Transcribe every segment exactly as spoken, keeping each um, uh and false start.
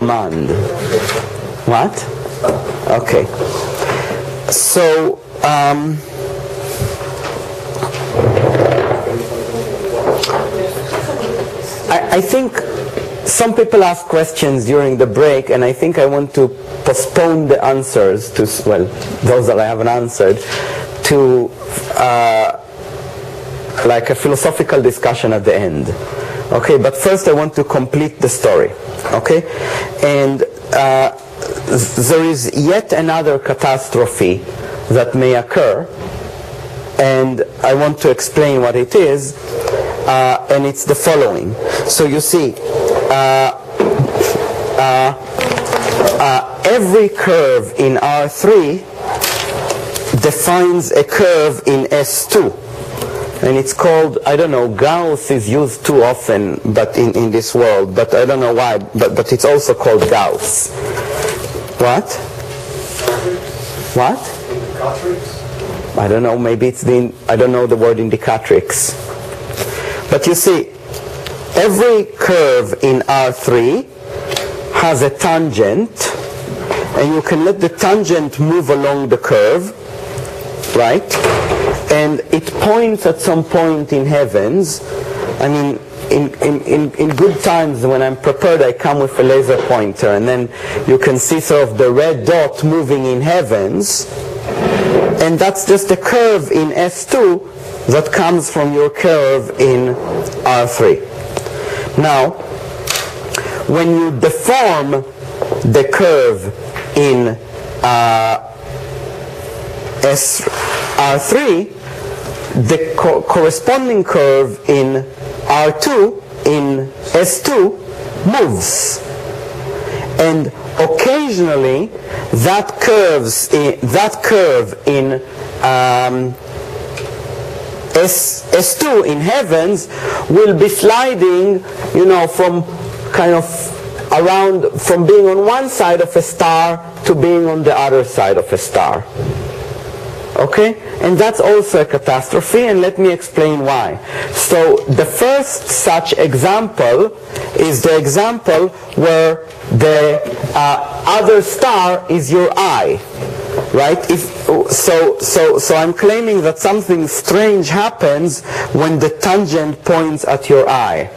demand? What? Okay. So, um, I, I think some people ask questions during the break, and I think I want to postpone the answers to, well, those that I haven't answered, to uh, like a philosophical discussion at the end. Okay, but first I want to complete the story. Okay, and uh, there is yet another catastrophe that may occur, and I want to explain what it is, uh, and it's the following. So you see, uh, uh, uh, every curve in R three defines a curve in S two. And it's called, I don't know, Gauss is used too often but in, in this world, but I don't know why, but, but it's also called Gauss. What? What? Indicatrix? I don't know, maybe it's the, I don't know the word indicatrix. But you see, every curve in R three has a tangent, and you can let the tangent move along the curve, right? And it points at some point in heavens. I mean, in, in, in, in good times when I'm prepared, I come with a laser pointer, and then you can see sort of the red dot moving in heavens, and that's just a curve in S two that comes from your curve in R three. Now, when you deform the curve in uh, S R three, the co corresponding curve in R two, in S two, moves. And occasionally, that, curves in, that curve in um, S, S2 in heavens will be sliding, you know, from kind of around, from being on one side of a star to being on the other side of a star. Okay? And that's also a catastrophe, and let me explain why. So the first such example is the example where the uh, other star is your eye. Right? If, so, so, so I'm claiming that something strange happens when the tangent points at your eye.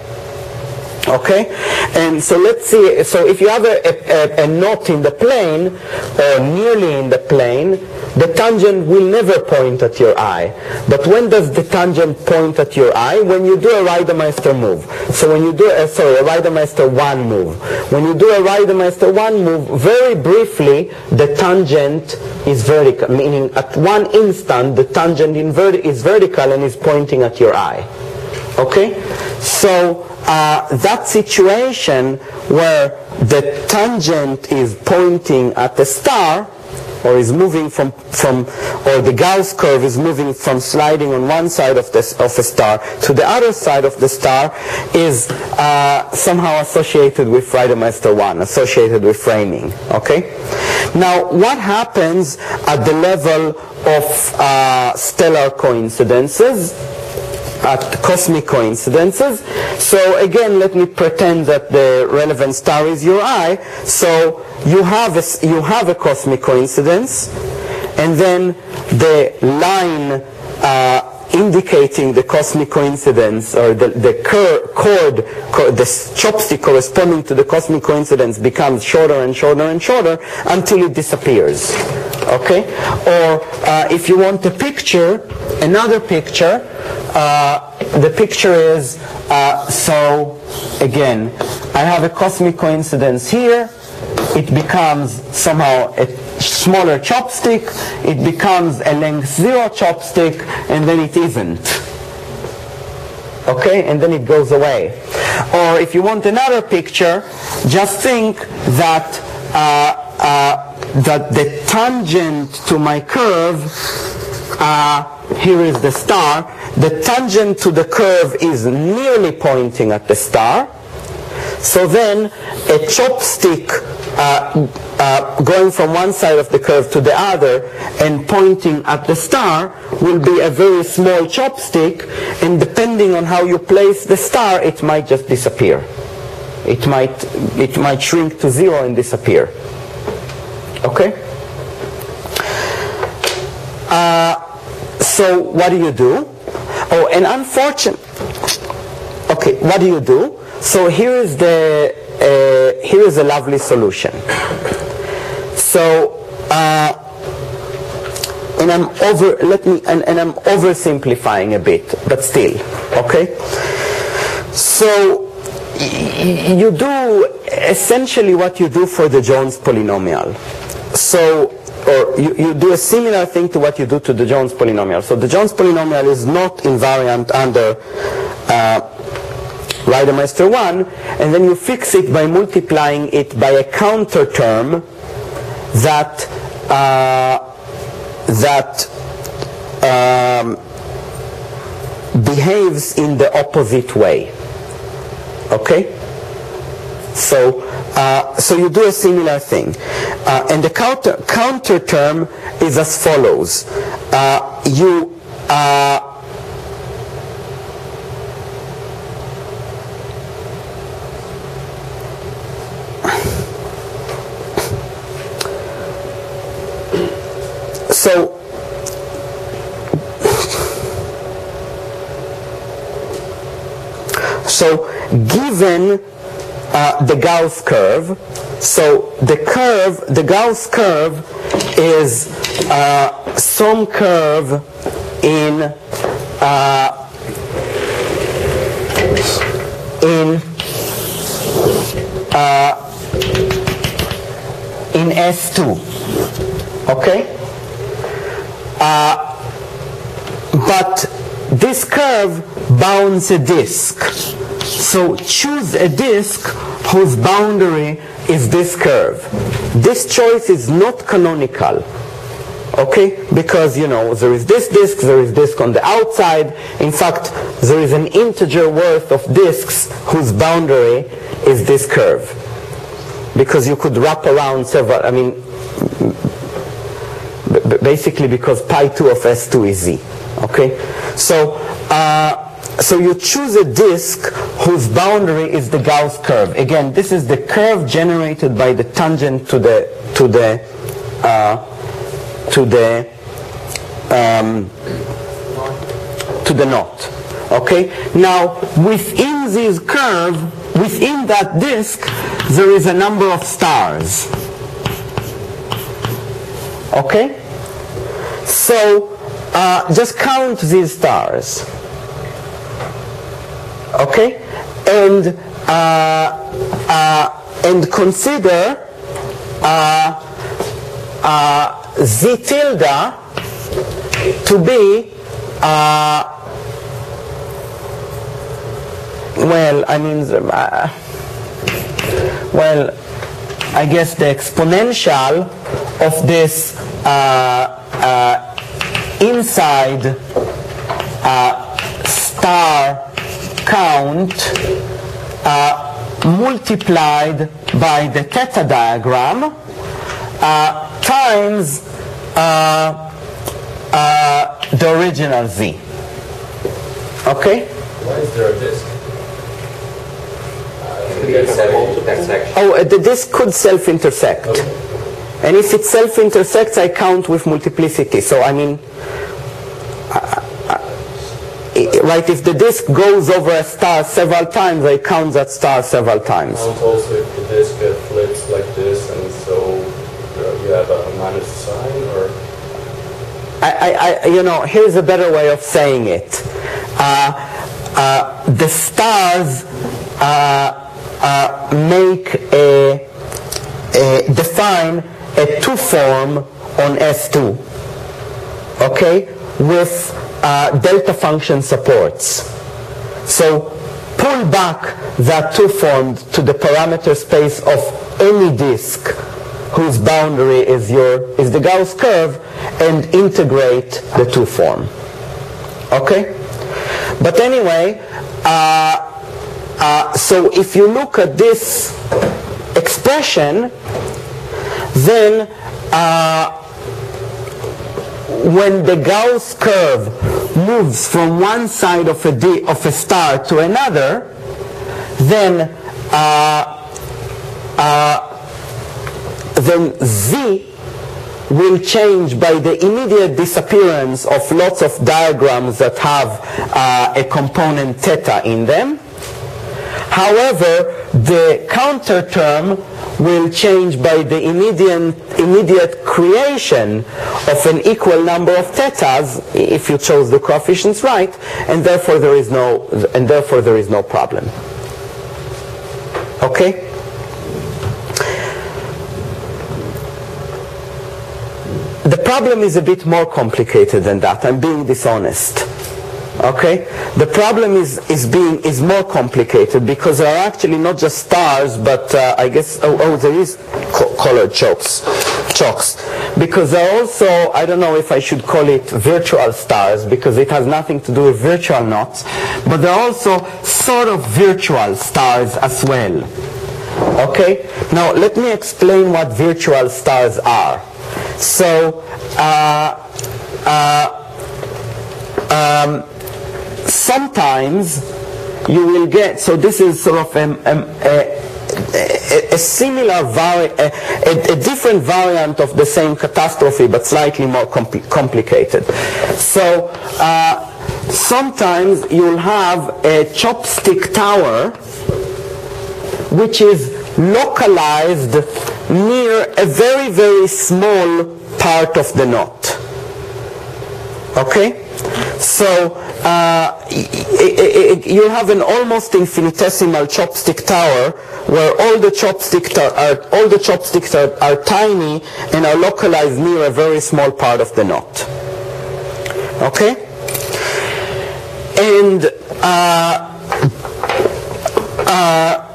Okay? And so let's see, so if you have a, a, a knot in the plane, or nearly in the plane, the tangent will never point at your eye. But when does the tangent point at your eye? When you do a Reidemeister move. So when you do, a, sorry, a Reidemeister one move. When you do a Reidemeister one move, very briefly, the tangent is vertical, meaning at one instant, the tangent in verti is vertical and is pointing at your eye. Okay? So, Uh, that situation where the tangent is pointing at the star, or is moving from, from or the Gauss curve is moving from sliding on one side of, this, of a star to the other side of the star, is uh, somehow associated with Reidemeister one, associated with framing. Okay? Now, what happens at the level of uh, stellar coincidences? At cosmic coincidences. So again, let me pretend that the relevant star is your eye. So you have a, you have a cosmic coincidence, and then the line uh, indicating the cosmic coincidence, or the, the cur chord, the chopstick corresponding to the cosmic coincidence, becomes shorter and shorter and shorter until it disappears. Okay? Or uh, if you want a picture, another picture, Uh, the picture is, uh, so again, I have a cosmic coincidence here. It becomes somehow a smaller chopstick. It becomes a length zero chopstick, and then it isn't. Okay, and then it goes away. Or if you want another picture, just think that uh, uh, that the tangent to my curve, uh, here is the star, the tangent to the curve is nearly pointing at the star. So then a chopstick uh, uh, going from one side of the curve to the other and pointing at the star will be a very small chopstick, and depending on how you place the star, it might just disappear. it might, it might shrink to zero and disappear. Okay? Uh, so what do you do? Oh, and unfortunately, okay, what do you do? So here is the, uh, here is a lovely solution. So, uh, and I'm over, let me, and, and I'm oversimplifying a bit, but still, okay? So, y you do essentially what you do for the Jones polynomial. So, or you, you do a similar thing to what you do to the Jones polynomial. So the Jones polynomial is not invariant under uh, Reidemeister one, and then you fix it by multiplying it by a counter term that uh, that um, behaves in the opposite way. Okay? So, uh, so you do a similar thing. Uh, and the counter, counter term is as follows. Uh, you uh, So, so given uh, the Gauss curve, so the curve, the Gauss curve is uh, some curve in uh, in uh, in S two, okay? Uh, but this curve bounds a disk. So choose a disk whose boundary is this curve. This choice is not canonical. Okay? Because, you know, there is this disk, there is disk on the outside. In fact, there is an integer worth of disks whose boundary is this curve. Because you could wrap around several, I mean, basically because pi two of S two is z. Okay? So, uh, so you choose a disk whose boundary is the Gauss curve. Again, this is the curve generated by the tangent to the to the uh, to the um, to the knot. Okay? Now, within this curve, within that disk, there is a number of stars. Okay? So, uh, just count these stars. Okay? And, uh, uh, and consider uh, uh, z tilde to be, uh, well, I mean, uh, well, I guess the exponential of this uh, uh, inside uh, star count uh, multiplied by the theta diagram uh, times uh, uh, the original z. Okay? Why is there a disk? Oh, uh, the disk could self-intersect. Okay. And if it self-intersects, I count with multiplicity. So, I mean, uh, uh, right, if the disk goes over a star several times, I count that star several times. Count also if the disk uh, flips like this, and so uh, you have a minus sign, or? I, I, you know, here's a better way of saying it. Uh, uh, the stars uh, uh, make a, a define a two form on S two, okay, with uh, delta function supports. So pull back that two form to the parameter space of any disk whose boundary is your is the Gauss curve, and integrate the two form. Okay? But anyway, uh, uh, so if you look at this expression, then uh, when the Gauss curve moves from one side of a, D, of a star to another, then uh, uh, then Z will change by the immediate disappearance of lots of diagrams that have uh, a component theta in them. However, the counter term will change by the immediate, immediate creation of an equal number of thetas if you chose the coefficients right, and therefore there is no, and therefore there is no problem. Okay? The problem is a bit more complicated than that. I'm being dishonest. Okay? The problem is, is being is more complicated because there are actually not just stars, but uh, I guess oh, oh there is co colored chokes, chokes, because there are also, I don't know if I should call it virtual stars because it has nothing to do with virtual knots, but there are also sort of virtual stars as well. Okay? Now let me explain what virtual stars are. So, uh, uh, um, sometimes you will get, so this is sort of a, a, a, a similar, vari a, a, a different variant of the same catastrophe, but slightly more compl complicated. So, uh, sometimes you'll have a chopstick tower, which is localized near a very, very small part of the knot. Okay? So uh, you have an almost infinitesimal chopstick tower where all the chopsticks are, are all the chopsticks are, are tiny and are localized near a very small part of the knot. Okay? And uh, uh,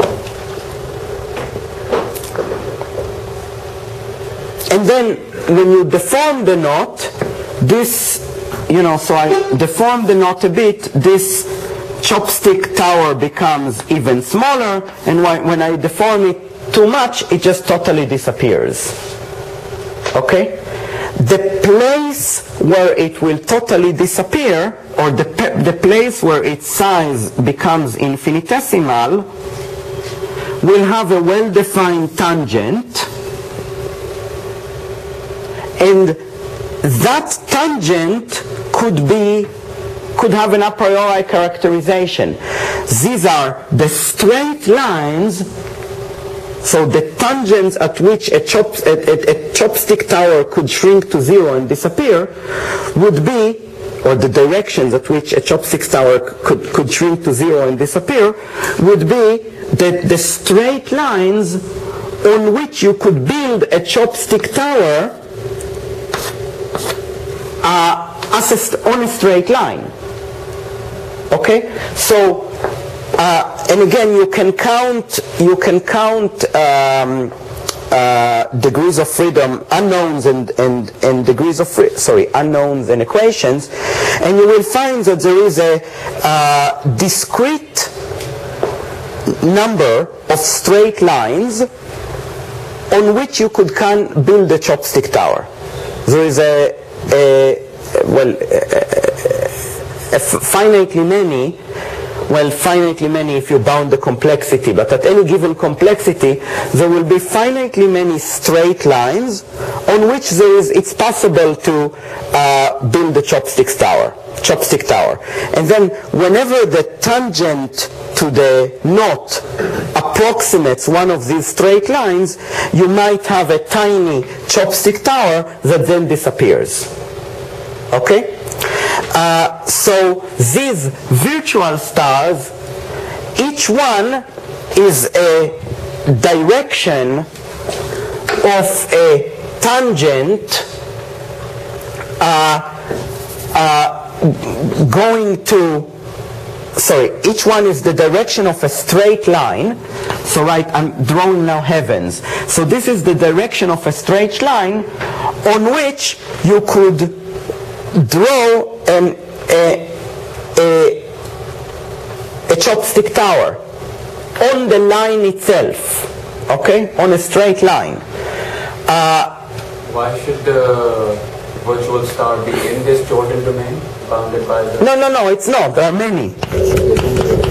and then when you deform the knot, this, you know, so I deform the knot a bit, this chopstick tower becomes even smaller, and when I deform it too much, it just totally disappears. Okay? The place where it will totally disappear, or the, the place where its size becomes infinitesimal, will have a well-defined tangent, and that tangent could be, could have an a priori characterization. These are the straight lines, so the tangents at which a, chop, a, a, a chopstick tower could shrink to zero and disappear would be, or the directions at which a chopstick tower could, could shrink to zero and disappear would be the, the straight lines on which you could build a chopstick tower Uh, as a st on a straight line. Okay, so uh, and again you can count you can count um, uh, degrees of freedom, unknowns and and and degrees of free sorry unknowns and equations, and you will find that there is a uh, discrete number of straight lines on which you could can build a chopstick tower. There is a Uh, well, uh, uh, finitely many, well, finitely many if you bound the complexity, but at any given complexity, there will be finitely many straight lines on which there is, it's possible to uh, build the chopstick tower, chopstick tower. And then whenever the tangent to the knot approximates one of these straight lines, you might have a tiny chopstick tower that then disappears. Okay? Uh, so these virtual stars, each one is a direction of a tangent uh, uh, going to, sorry, each one is the direction of a straight line. So right, I'm drawing now heavens. So this is the direction of a straight line on which you could draw an, a, a, a chopstick tower on the line itself, okay, on a straight line. Uh, Why should the virtual star be in this Jordan domain, bounded by the... No, no, no, it's not. There are many.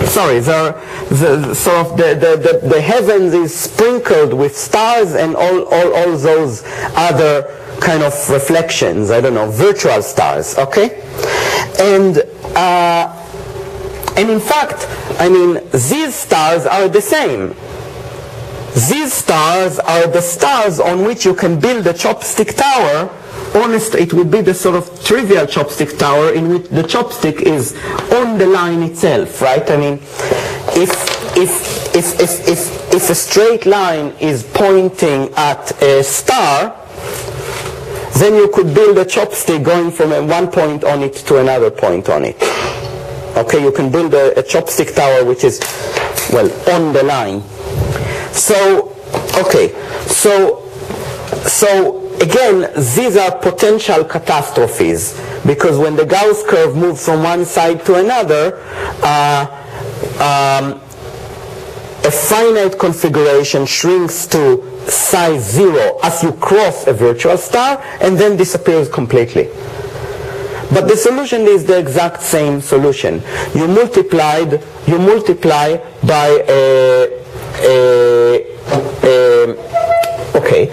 sorry, the, the sort of the, the, the, the heavens is sprinkled with stars and all, all, all those other kind of reflections, I don't know, virtual stars, okay? And, uh, and in fact, I mean, these stars are the same. These stars are the stars on which you can build a chopstick tower. Honest, it would be the sort of trivial chopstick tower in which the chopstick is on the line itself, right? I mean, if if if if if, if a straight line is pointing at a star, then you could build a chopstick going from one point on it to another point on it. Okay, you can build a, a chopstick tower which is, well, on the line. So, okay, so so. Again, these are potential catastrophes, because when the Gauss curve moves from one side to another, uh, um, a finite configuration shrinks to size zero as you cross a virtual star and then disappears completely. But the solution is the exact same solution. You multiplied, you multiply by a, a, a okay.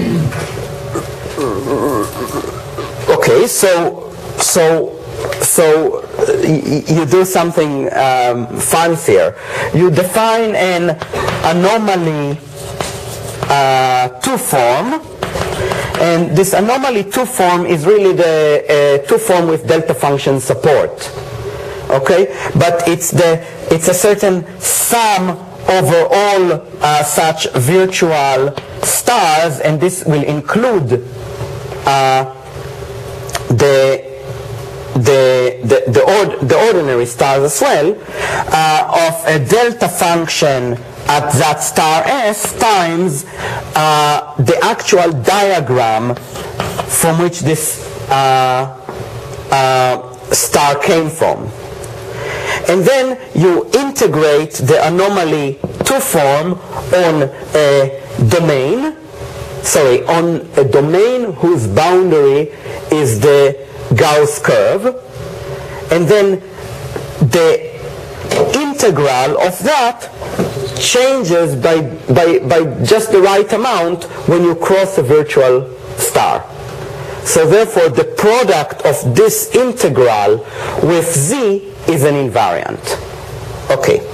Okay, so so so uh, you do something um, fancier. You define an anomaly uh, two form, and this anomaly two form is really the uh, two form with delta function support. Okay, but it's the it's a certain sum over all uh, such virtual stars, and this will include Uh, the the the the, ord the ordinary stars as well, uh, of a delta function at that star S times uh, the actual diagram from which this uh, uh, star came from, and then you integrate the anomaly two form on a domain. Sorry, on a domain whose boundary is the Gauss curve, and then the integral of that changes by, by, by just the right amount when you cross a virtual star. So therefore the product of this integral with z is an invariant. Okay.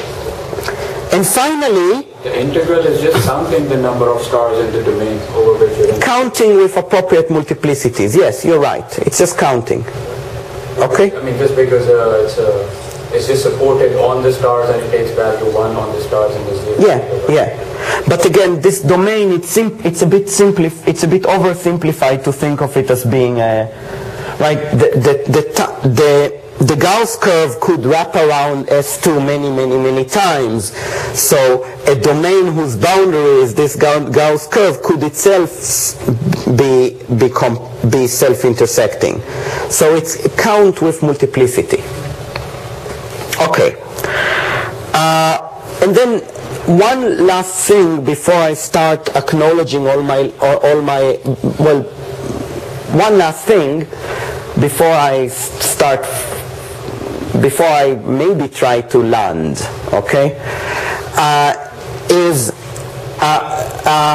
And finally, the integral is just counting the number of stars in the domain over which you're in. Counting with appropriate multiplicities. Yes, you're right. It's just counting. Okay? I mean, just because uh, it's, uh, it's just supported on the stars and it takes value one on the stars and this. Yeah, yeah. But again, this domain, it's sim it's a bit simpli it's a bit oversimplified to think of it as being a, right? The the the the The Gauss curve could wrap around S two many, many, many times. So a domain whose boundary is this Gauss curve could itself be, become, be self-intersecting. So it's count with multiplicity. Okay. Uh, and then one last thing before I start acknowledging all my, all, all my, well, one last thing before I start before I maybe try to land, okay, uh, is, uh, uh,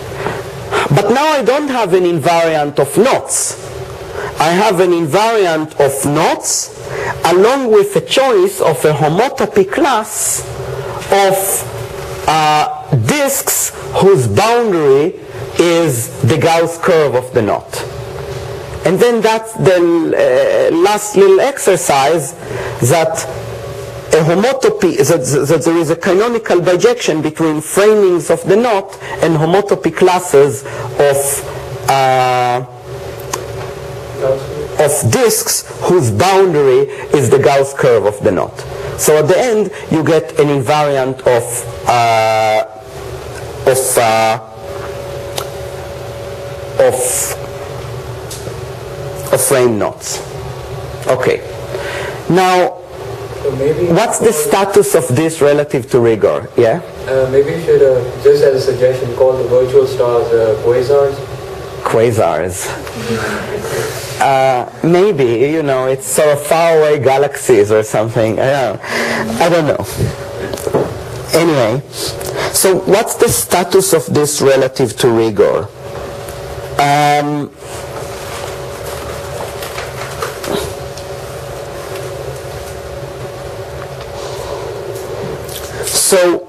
but now I don't have an invariant of knots. I have an invariant of knots along with a choice of a homotopy class of uh, disks whose boundary is the Gauss curve of the knot. And then that's the uh, last little exercise, that a homotopy, that, that there is a canonical bijection between framings of the knot and homotopy classes of uh, of disks whose boundary is the Gauss curve of the knot. So at the end, you get an invariant of uh, of uh, of of frame knots. Okay. Now, so maybe what's the status of this relative to rigor? Yeah. Uh, maybe you should, uh, just as a suggestion, call the virtual stars uh, quasars. Quasars. Uh, maybe, you know, it's sort of faraway galaxies or something. I don't know. I don't know. Anyway, so what's the status of this relative to rigor? Um, so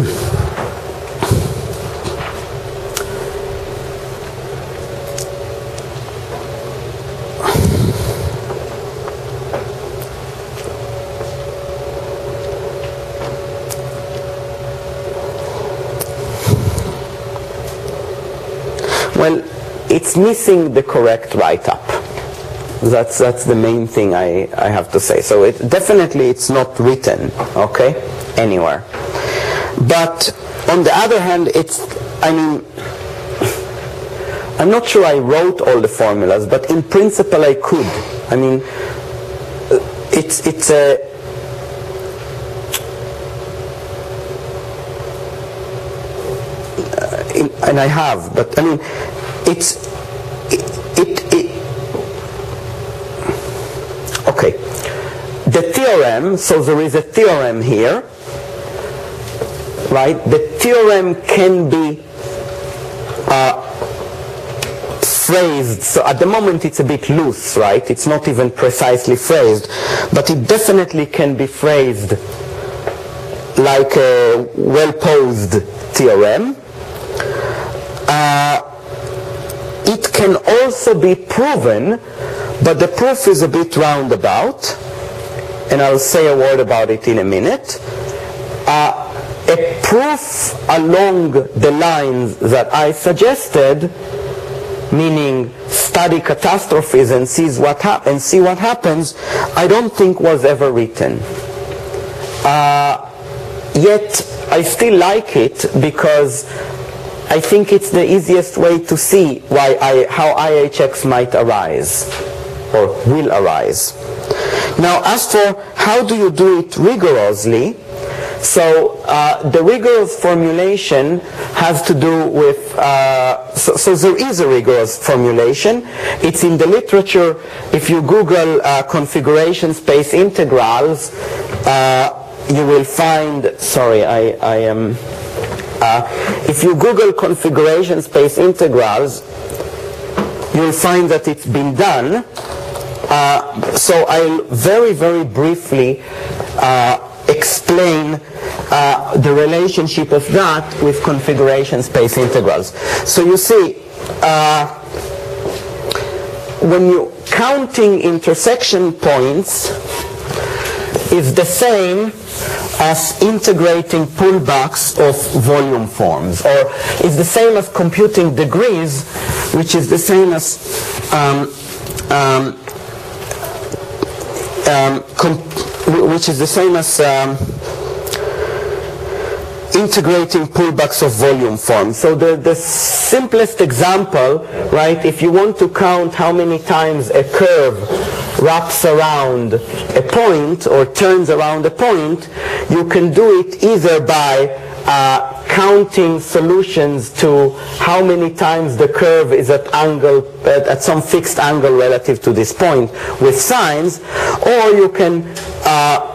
well, it's missing the correct write-up. That's that's the main thing I, I have to say. So it definitely it's not written, okay, anywhere. But on the other hand, it's, I mean, I'm not sure I wrote all the formulas, but in principle I could. I mean, it's it's a In, and I have, but I mean, it's it, it, it okay. The theorem, so there is a theorem here, right? The theorem can be uh, phrased, so at the moment it's a bit loose, right? It's not even precisely phrased, but it definitely can be phrased like a well-posed theorem. Uh, it can also be proven, but the proof is a bit roundabout, and I'll say a word about it in a minute. Uh, a proof along the lines that I suggested, meaning study catastrophes and sees what hap- and see what happens, I don't think was ever written. Uh, yet I still like it because I think it's the easiest way to see why I, how I H X might arise or will arise. Now, as for how do you do it rigorously, so uh, the rigorous formulation has to do with, uh, so, so there is a rigorous formulation. It's in the literature. If you Google uh, configuration space integrals, uh, you will find, sorry, I, I am, uh, if you Google configuration space integrals, you'll find that it's been done. Uh, so I'll very, very briefly uh, explain uh, the relationship of that with configuration space integrals. So you see, uh, when you counting intersection points is the same as integrating pullbacks of volume forms, or is the same as computing degrees, which is the same as um, um, um, which is the same as um, integrating pullbacks of volume form. So the, the simplest example, right, if you want to count how many times a curve wraps around a point or turns around a point, you can do it either by uh, counting solutions to how many times the curve is at angle at, at some fixed angle relative to this point with signs, or you can uh,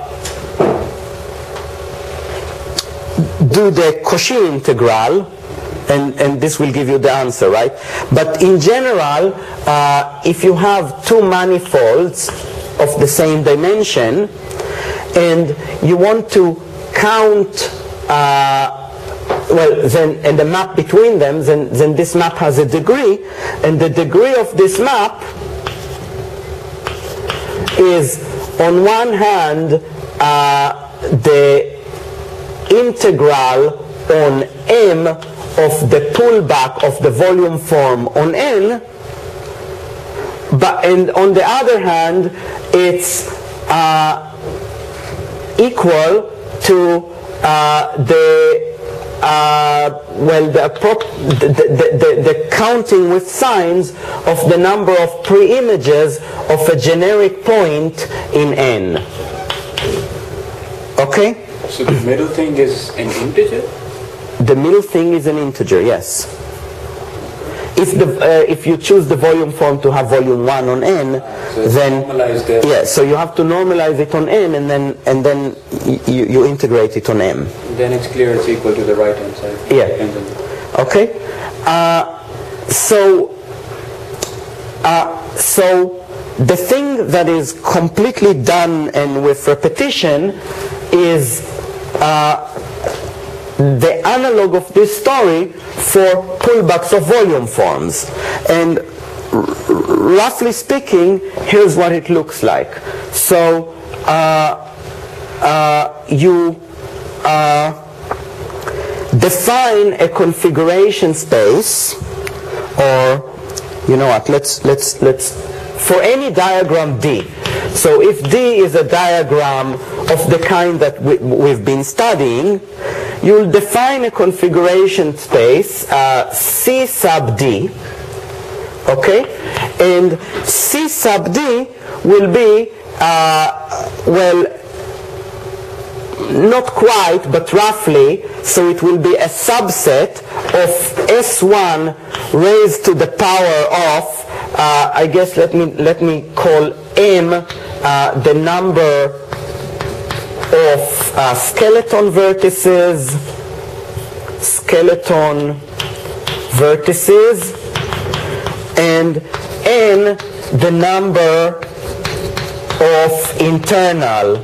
do the Cauchy integral, and, and this will give you the answer, right? But in general, uh, if you have two manifolds of the same dimension, and you want to count, uh, well, then, and the map between them, then, then this map has a degree, and the degree of this map is, on one hand, uh, the integral on M of the pullback of the volume form on N, but and on the other hand, it's uh, equal to uh, the uh, well the, the, the, the, the counting with signs of the number of pre-images of a generic point in N. Okay? So the middle thing is an integer? The middle thing is an integer, yes. if the uh, if you choose the volume form to have volume one on n, So it's then normalized there. yeah, so you have to normalize it on n, and then and then you, you integrate it on m. Then it's clear it's equal to the right hand side. Yeah. Depends on the- Okay. Uh, so uh, so the thing that is completely done and with repetition is uh, the analog of this story for pullbacks of volume forms. And r- roughly speaking, here's what it looks like. So uh, uh, you uh, define a configuration space, or you know what, let's let's let's for any diagram D. So if D is a diagram of the kind that we, we've been studying, you'll define a configuration space uh, C sub D, okay, and C sub D will be uh, well, not quite, but roughly, so it will be a subset of S one raised to the power of, uh, I guess let me let me call M uh, the number of uh, skeleton vertices, skeleton vertices, and N the number of internal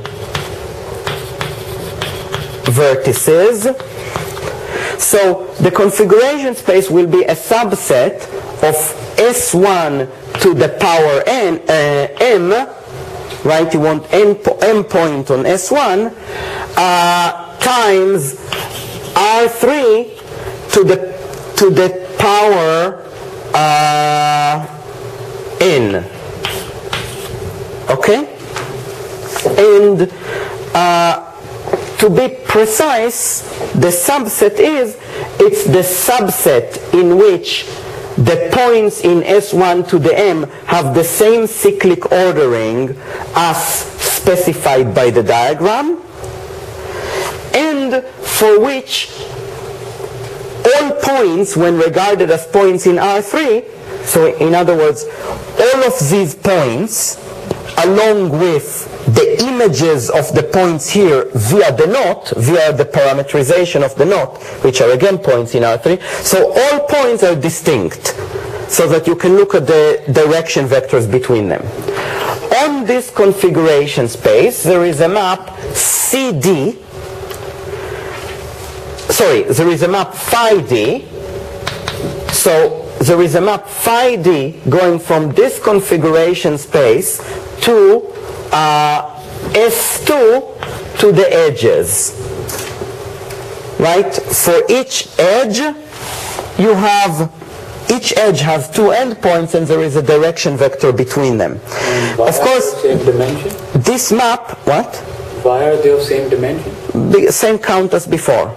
vertices. So the configuration space will be a subset of S one to the power n, uh, m, right? You want n, po m point on S one uh, times R three to the to the power uh, n. Okay, and uh, to be precise, the subset is, it's the subset in which the points in S one to the M have the same cyclic ordering as specified by the diagram, and for which all points, when regarded as points in R three, so in other words, all of these points, along with the images of the points here via the knot, via the parameterization of the knot, which are again points in R three. So all points are distinct, so that you can look at the direction vectors between them. On this configuration space, there is a map C D, sorry, there is a map phi D, so there is a map phi D going from this configuration space to uh, S two to the edges, right? For each edge, you have, each edge has two endpoints, and there is a direction vector between them. And Of course, same dimension? this map, what? Why are they of same dimension? The same count as before.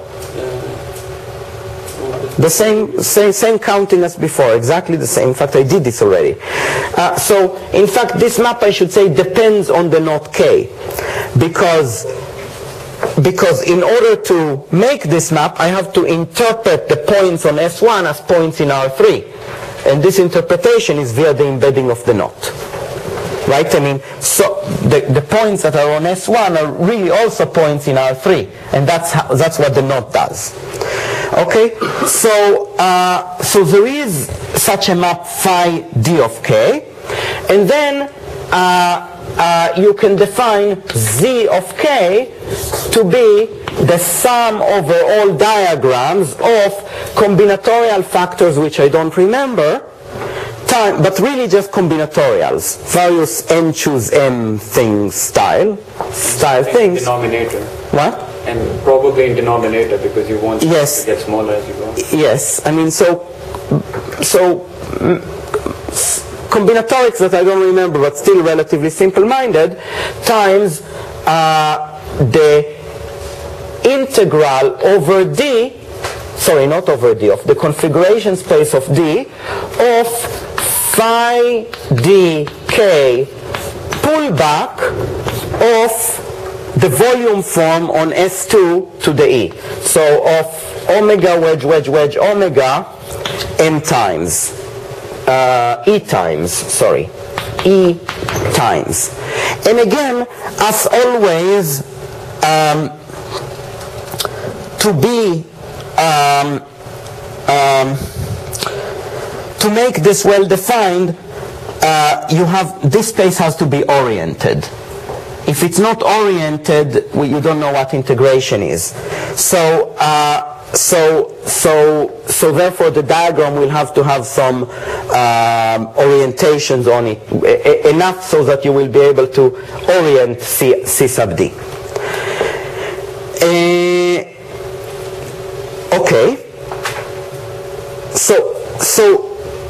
The same, same, same counting as before, exactly the same. In fact, I did this already. Uh, so, in fact, this map, I should say, depends on the knot K. Because, because in order to make this map, I have to interpret the points on S one as points in R three. And this interpretation is via the embedding of the knot. Right? I mean, so the, the points that are on S one are really also points in R three. And that's, how, that's what the knot does. Okay, so uh, so there is such a map phi d of k, and then uh, uh, you can define z of k to be the sum over all diagrams of combinatorial factors, which I don't remember, time, but really just combinatorials, various n choose m things style, style things. Denominator. What? And probably in denominator, because you want Yes. to get smaller as you go. Yes, I mean, so, so mm, combinatorics that I don't remember, but still relatively simple-minded, times uh, the integral over D, sorry, not over D, of the configuration space of D, of phi dk pullback of the volume form on S two to the E. So of omega wedge wedge wedge omega m times. uh, E times, sorry, E times. And again, as always, um, to be, um, um, to make this well defined, uh, you have, this space has to be oriented. If it's not oriented, well, you don't know what integration is. So, uh, so, so, so therefore the diagram will have to have some um, orientations on it, e enough so that you will be able to orient C, C sub D. Uh, okay. So, so,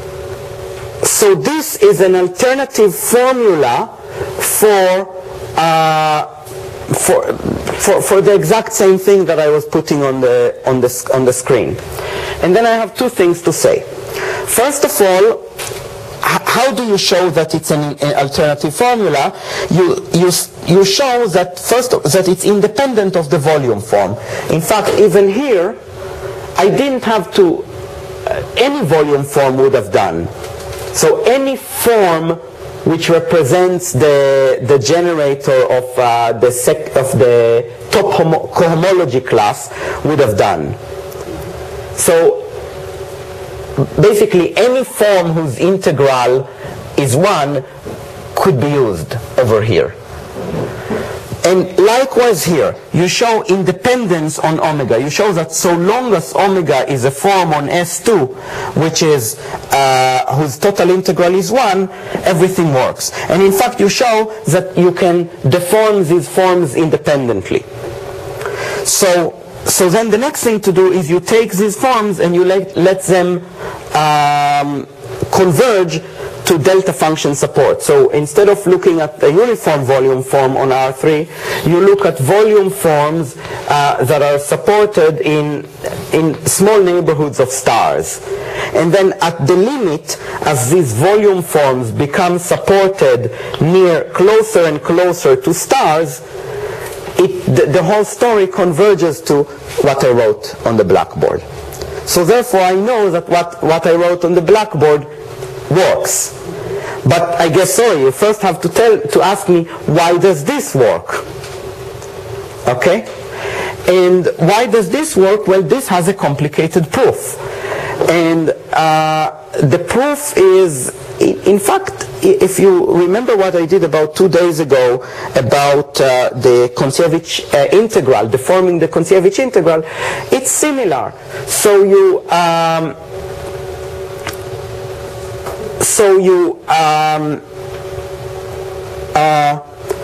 so this is an alternative formula for Uh, for, for, for the exact same thing that I was putting on the, on, the, on the screen. And then I have two things to say. First of all, how do you show that it's an, an alternative formula? You, you, you show that, first, that it's independent of the volume form. In fact, even here, I didn't have to, uh, any volume form would have done. So any form which represents the, the generator of, uh, the sec of the top homo cohomology class would have done. So basically any form whose integral is one could be used over here. And likewise here, you show independence on omega. You show that so long as omega is a form on S two, which is, uh, whose total integral is one, everything works. And in fact, you show that you can deform these forms independently. So, so then the next thing to do is you take these forms and you let, let them um, converge to delta function support. So instead of looking at a uniform volume form on R three, you look at volume forms uh, that are supported in, in small neighborhoods of stars. And then at the limit, as these volume forms become supported near closer and closer to stars, it, the, the whole story converges to what I wrote on the blackboard. So therefore I know that what, what I wrote on the blackboard works. But I guess, sorry, you first have to tell, to ask me, why does this work? Okay? And why does this work? Well, this has a complicated proof. And uh, the proof is, in fact, if you remember what I did about two days ago about uh, the Kontsevich uh, integral, deforming the Kontsevich integral, it's similar. So you... Um, So you um, uh,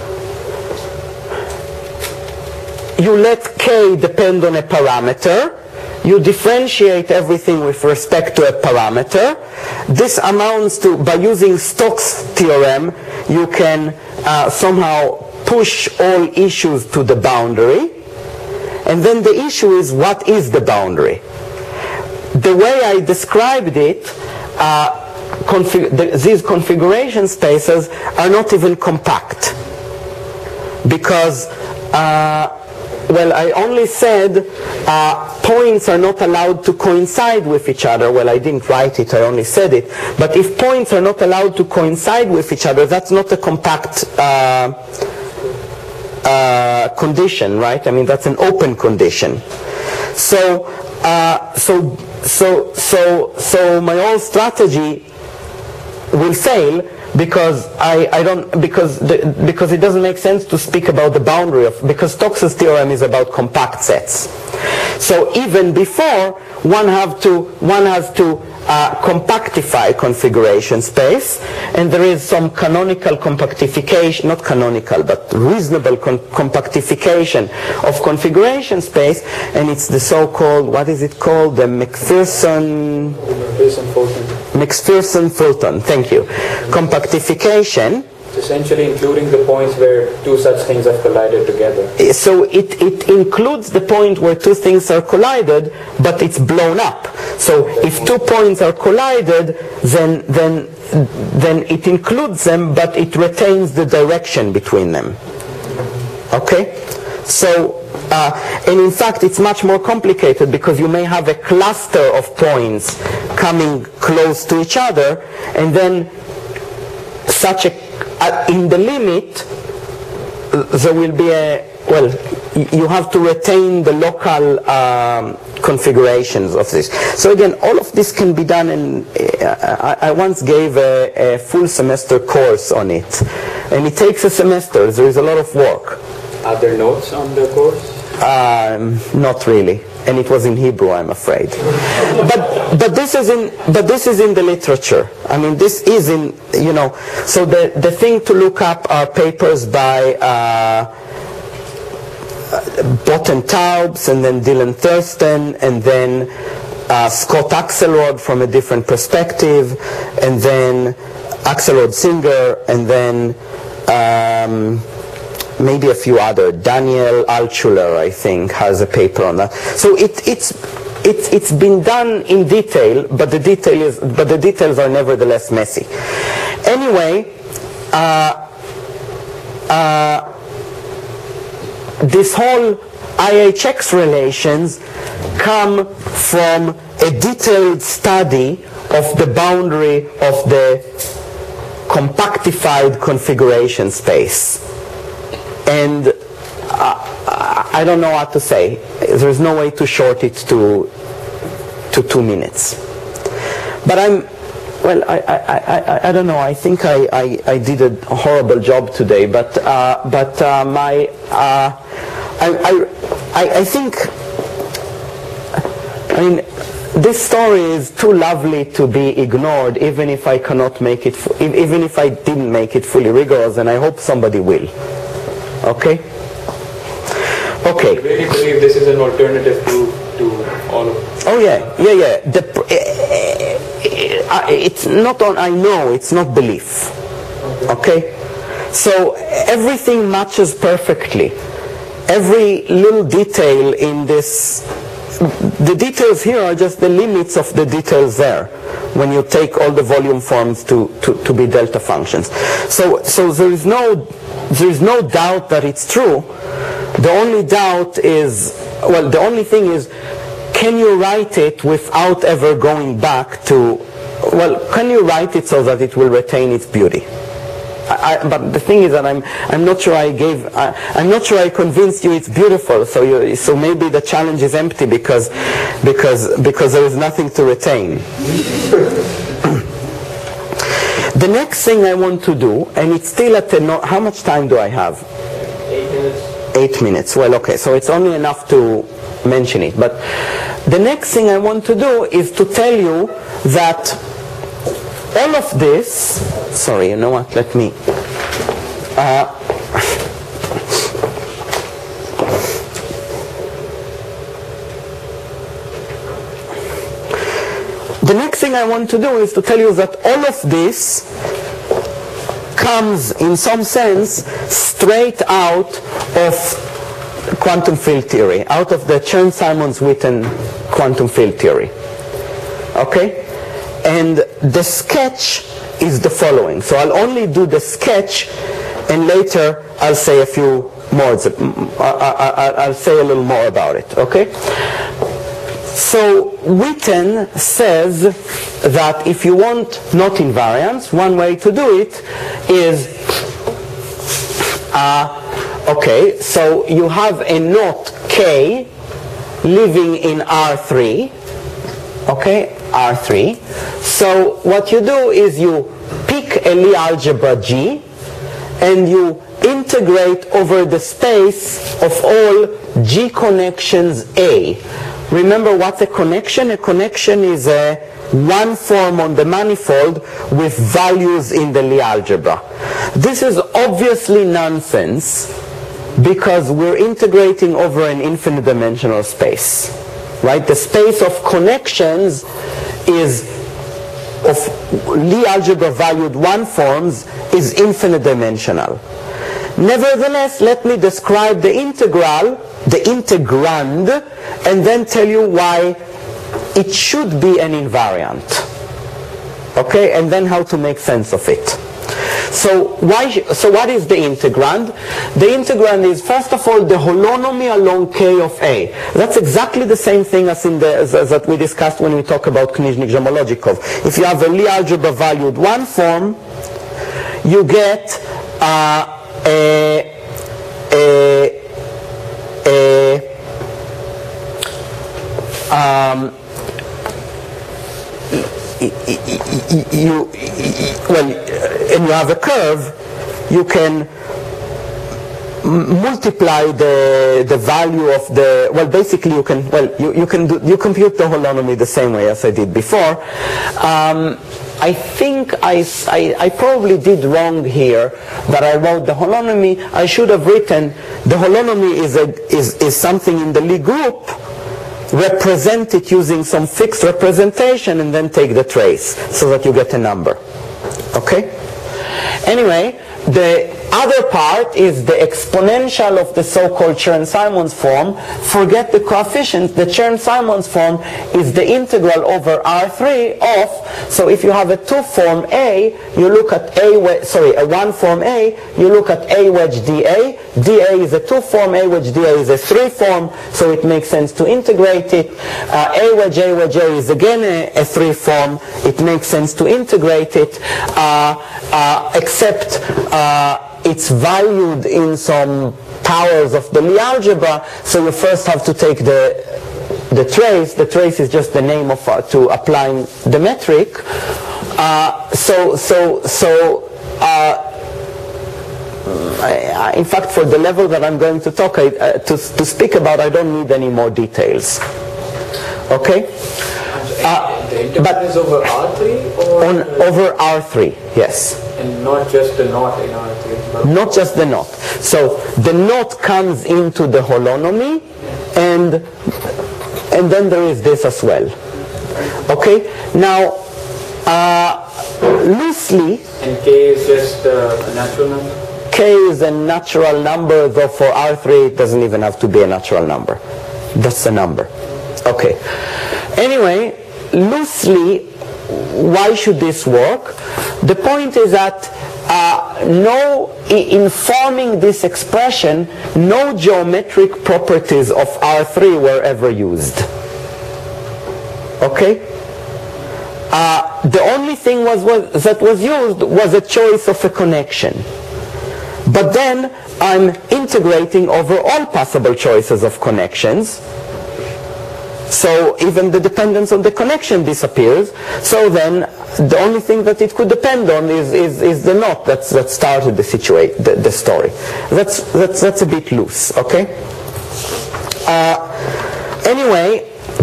you let K depend on a parameter. You differentiate everything with respect to a parameter. This amounts to, by using Stokes' theorem, you can uh, somehow push all issues to the boundary. And then the issue is, what is the boundary? The way I described it, uh, Config the, these configuration spaces are not even compact, because uh, well, I only said uh, points are not allowed to coincide with each other. Well, I didn't write it, I only said it. But if points are not allowed to coincide with each other, that's not a compact uh, uh, condition, right? I mean, that's an open condition. So, uh, so, so, so, so my whole strategy will fail because I, I don't because the, because it doesn't make sense to speak about the boundary of, because Stokes' theorem is about compact sets. So even before, one have to one has to uh, compactify configuration space, and there is some canonical compactification, not canonical, but reasonable compactification of configuration space, and it's the so-called, what is it called, the McPherson McPherson-Fulton. McPherson-Fulton, thank you. Compactification. It's essentially including the points where two such things have collided together. So it, it includes the point where two things are collided, but it's blown up. So if two points are collided, then, then, then it includes them, but it retains the direction between them. Okay? So Uh, and in fact, it's much more complicated because you may have a cluster of points coming close to each other, and then such a, uh, in the limit, uh, there will be a, well, you have to retain the local um, configurations of this. So again, all of this can be done, and uh, I, I once gave a, a full semester course on it, and it takes a semester. There is a lot of work. Are there notes on the course? Um, not really, and it was in Hebrew, I'm afraid. But but this is in but this is in the literature. I mean, this is in, you know. So the the thing to look up are papers by uh, Bott and Taubes, and then Dylan Thurston, and then uh, Scott Axelrod from a different perspective, and then Axelrod Singer, and then. Um, maybe a few other. Daniel Altschuler, I think, has a paper on that. So it, it's it's it's been done in detail, but the detail is but the details are nevertheless messy. Anyway, uh, uh, this whole I H X relations come from a detailed study of the boundary of the compactified configuration space. And uh, I don't know what to say. There's no way to short it to to two minutes. But I'm, well, I I, I, I don't know. I think I, I, I did a horrible job today. But uh, but uh, my uh, I, I I think I mean this story is too lovely to be ignored. Even if I cannot make it, even if I didn't make it fully rigorous, and I hope somebody will. Okay? Okay. I really believe this is an alternative to, to all of it. Oh yeah, yeah, yeah. The, uh, uh, it's not on, I know, it's not belief. Okay? So everything matches perfectly. Every little detail in this, the details here are just the limits of the details there, when you take all the volume forms to, to, to be delta functions. So, so there is no There is no doubt that it's true. The only doubt is, well, the only thing is, can you write it without ever going back to, well, can you write it so that it will retain its beauty? I, I, but the thing is that I'm, I'm not sure I gave, I, I'm not sure I convinced you it's beautiful. So you, so maybe the challenge is empty because, because, because there is nothing to retain. The next thing I want to do, and it's still at the, no, how much time do I have? Eight minutes. Eight minutes. Well, okay, so it's only enough to mention it. But the next thing I want to do is to tell you that all of this, sorry, you know what, let me, uh, the next thing I want to do is to tell you that all of this comes, in some sense, straight out of quantum field theory, out of the Chern-Simons-Witten quantum field theory. Okay? And the sketch is the following. So I'll only do the sketch, and later I'll say a few more. I'll say a little more about it. Okay? So Witten says that if you want knot invariance, one way to do it is, uh, okay, so you have a knot K living in R three, okay, R three. So what you do is you pick a Lie algebra G and you integrate over the space of all G connections A. Remember what's a connection? A connection is a one form on the manifold with values in the Lie algebra. This is obviously nonsense because we're integrating over an infinite dimensional space. Right? The space of connections is of Lie algebra valued one forms is infinite dimensional. Nevertheless, let me describe the integral, the integrand, and then tell you why it should be an invariant. Okay, and then how to make sense of it. So why? So what is the integrand? The integrand is, first of all, the holonomy along K of A. That's exactly the same thing as in the as, as that we discussed when we talk about Knizhnik-Zamolodchikov. If you have a Lie algebra valued one form, you get uh, a, a, a um, you, well, and you have a curve, you can multiply the the value of the, well, basically you can, well, you, you can do, you compute the holonomy the same way as I did before. Um, I think I, I, I probably did wrong here that I wrote the holonomy. I should have written the holonomy is a is, is something in the Lie group, represent it using some fixed representation, and then take the trace so that you get a number. Okay? Anyway, the other part is the exponential of the so-called Chern-Simons form. Forget the coefficient. The Chern-Simons form is the integral over R three of, so if you have a two form A, you look at A, sorry, a one form A, you look at A wedge dA. dA is a two form, A wedge dA is a three form, so it makes sense to integrate it. Uh, A wedge A wedge A is again a, a three form, it makes sense to integrate it, uh, uh, except uh, it's valued in some powers of the Lie algebra, so you first have to take the the trace. The trace is just the name of uh, to applying the metric. Uh, so so so. Uh, I, I, in fact, for the level that I'm going to talk I, uh, to to speak about, I don't need any more details. Okay. Uh, the interval is over R three or on over R three, yes. And not just the knot in R three. But not just the knot. So the knot comes into the holonomy, and and then there is this as well. Okay. Now, uh, loosely. And K is just uh, a natural number. K is a natural number, though for R three it doesn't even have to be a natural number. That's a number. Okay. Anyway, loosely, why should this work? The point is that uh, no, in forming this expression, no geometric properties of R three were ever used. Okay? Uh, the only thing was, was that was used was a choice of a connection. But then I'm integrating over all possible choices of connections. So even the dependence on the connection disappears. So then the only thing that it could depend on is, is, is the knot that's, that started the, situa- the, the story. That's, that's, that's a bit loose, okay? Uh, anyway,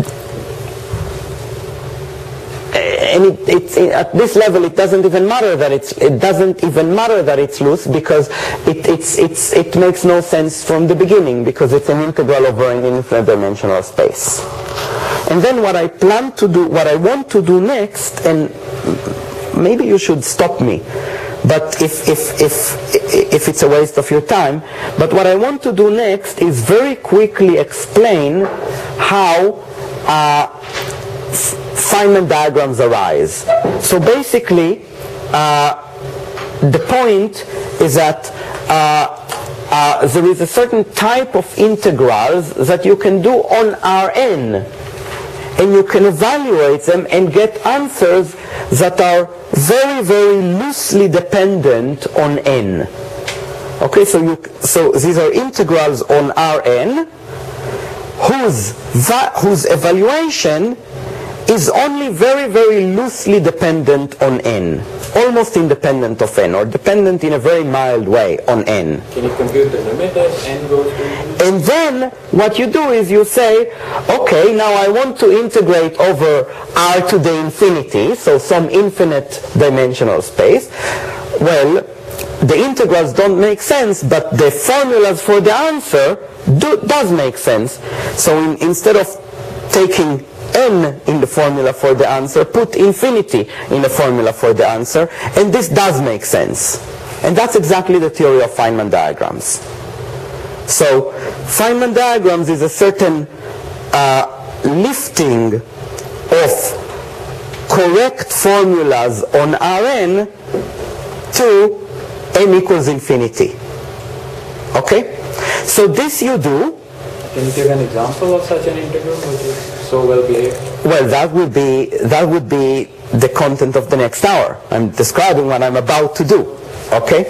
and it, it's, it, at this level it doesn't even matter that it's it doesn't even matter that it's loose, because it it's it's it makes no sense from the beginning, because it's an integral over an infinite dimensional space. And then what I plan to do, what I want to do next, and maybe you should stop me, but if if if if it's a waste of your time, but what I want to do next is very quickly explain how uh, Feynman diagrams arise. So basically, uh, the point is that uh, uh, there is a certain type of integrals that you can do on Rn, and you can evaluate them and get answers that are very, very loosely dependent on n. Okay, so you so these are integrals on Rn whose whose evaluation is only very, very loosely dependent on n, almost independent of n, or dependent in a very mild way on n. Can you compute the limit as n goes to n? And then what you do is you say, okay, now I want to integrate over R to the infinity, so some infinite dimensional space. Well, the integrals don't make sense, but the formulas for the answer do, does make sense. So in, instead of taking n in the formula for the answer, put infinity in the formula for the answer, and this does make sense. And that's exactly the theory of Feynman diagrams. So Feynman diagrams is a certain uh, lifting of correct formulas on Rn to n equals infinity. Okay? So this you do. Can you give an example of such an integral which is so well behaved? Well, that would be that would be the content of the next hour. I'm describing what I'm about to do. Okay?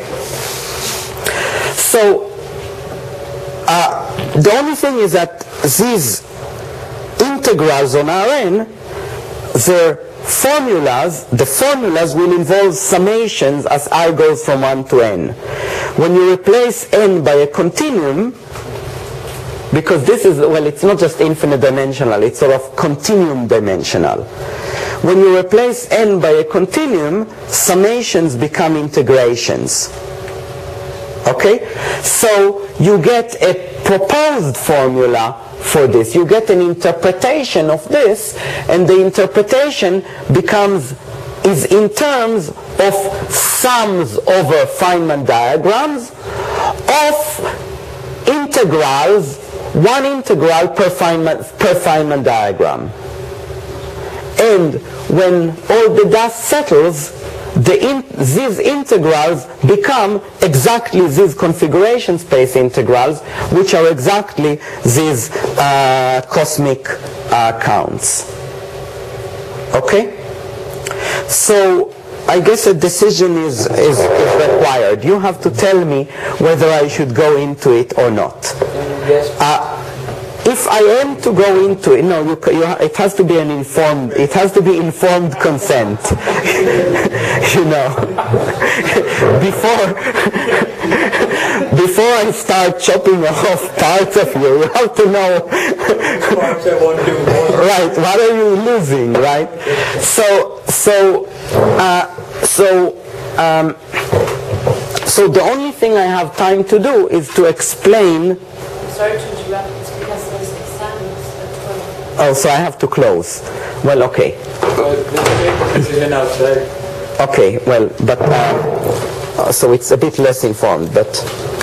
So uh, the only thing is that these integrals on Rn, their formulas, the formulas will involve summations as I goes from one to n. When you replace n by a continuum, because this is, well, it's not just infinite dimensional, it's sort of continuum dimensional. When you replace n by a continuum, summations become integrations. Okay? So you get a proposed formula for this. You get an interpretation of this, and the interpretation becomes, is in terms of sums over Feynman diagrams of integrals, one integral per Feynman, per Feynman diagram. And when all the dust settles, the in, these integrals become exactly these configuration space integrals, which are exactly these uh, cosmic uh, counts. Okay? So I guess a decision is, is, is required. You have to tell me whether I should go into it or not. Yes. Uh, if I am to go into it, no, you, you, it has to be an informed, it has to be informed consent. You know, before, before I start chopping off parts of you, you have to know, right, what are you losing, right? So, so, uh, so, um, so the only thing I have time to do is to explain. Sorry to interrupt, it's because there's exams at twelve. Oh, so I have to close. Well, okay. Well, we'll make the decision outside. Okay, well, but, uh, so it's a bit less informed, but